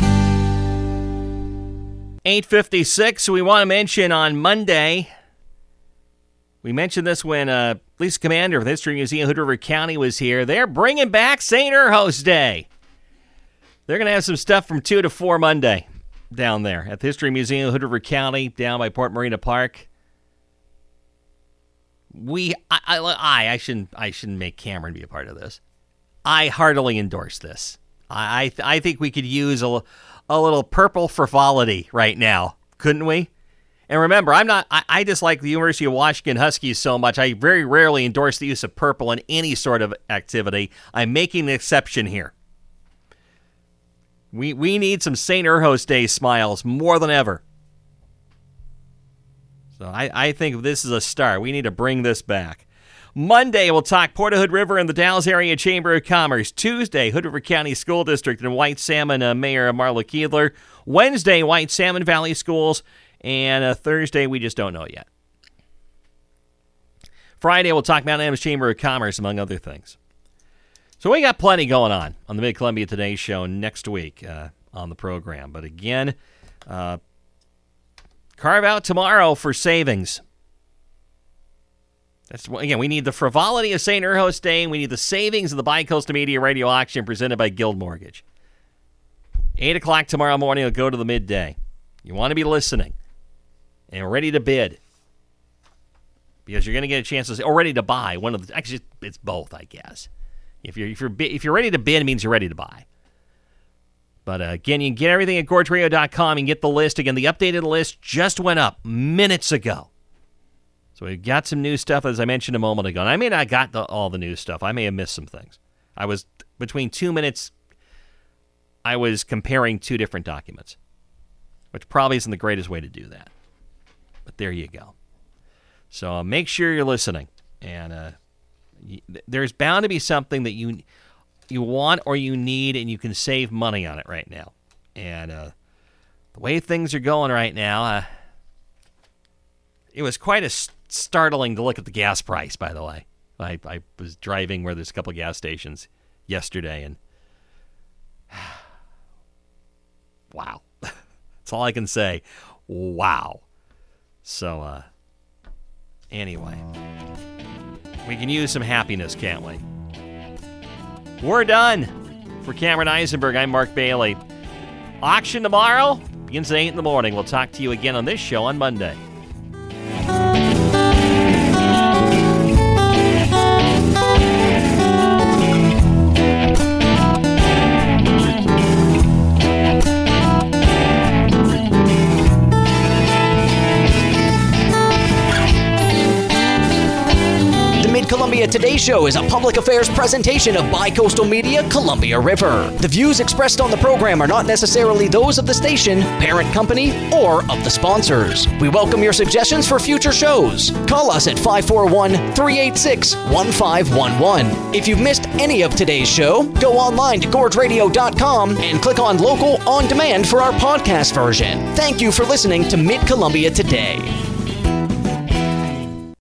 B: 8:56. We want to mention on Monday, we mentioned this when Police Commander of the History Museum Hood River County was here. They're bringing back St. Urho's Day. They're going to have some stuff from 2 to 4 Monday. Down there at the History Museum of Hood River County, down by Port Marina Park. I shouldn't make Cameron be a part of this. I heartily endorse this. I think we could use a little purple frivolity right now, couldn't we? And remember, I dislike the University of Washington Huskies so much. I very rarely endorse the use of purple in any sort of activity. I'm making an exception here. We need some St. Urho's Day smiles more than ever. So I think this is a start. We need to bring this back. Monday, we'll talk Port of Hood River and the Dalles Area Chamber of Commerce. Tuesday, Hood River County School District and White Salmon Mayor Marla Keedler. Wednesday, White Salmon Valley Schools. And Thursday, we just don't know yet. Friday, we'll talk Mount Adams Chamber of Commerce, among other things. So we got plenty going on the Mid-Columbia Today Show next week on the program. But again, carve out tomorrow for savings. Again, we need the frivolity of St. Urho's Day, and we need the savings of the Bi-Coastal Media Radio Auction presented by Guild Mortgage. 8 o'clock tomorrow morning, we'll go to the midday. You want to be listening and ready to bid. Because you're going to get a chance to say, or ready to buy. Actually, it's both, I guess. If you're ready to bid, it means you're ready to buy. But again, you can get everything at GorgeRadio.com and get the list. Again, the updated list just went up minutes ago. So we've got some new stuff, as I mentioned a moment ago. And I may not got all the new stuff. I may have missed some things. I was, between 2 minutes, I was comparing two different documents, which probably isn't the greatest way to do that. But there you go. So make sure you're listening. And there's bound to be something that you want or you need, and you can save money on it right now. And the way things are going right now, it was quite startling to look at the gas price, by the way. I was driving where there's a couple of gas stations yesterday, and wow. That's all I can say. Wow. So, anyway. We can use some happiness, can't we? We're done. For Cameron Eisenberg, I'm Mark Bailey. Auction tomorrow begins at 8 in the morning. We'll talk to you again on this show on Monday.
A: Mid-Columbia Today Show is a public affairs presentation of Bicoastal Media, Columbia River. The views expressed on the program are not necessarily those of the station, parent company, or of the sponsors. We welcome your suggestions for future shows. Call us at 541-386-1511. If you've missed any of today's show, go online to GorgeRadio.com and click on Local On Demand for our podcast version. Thank you for listening to Mid-Columbia Today.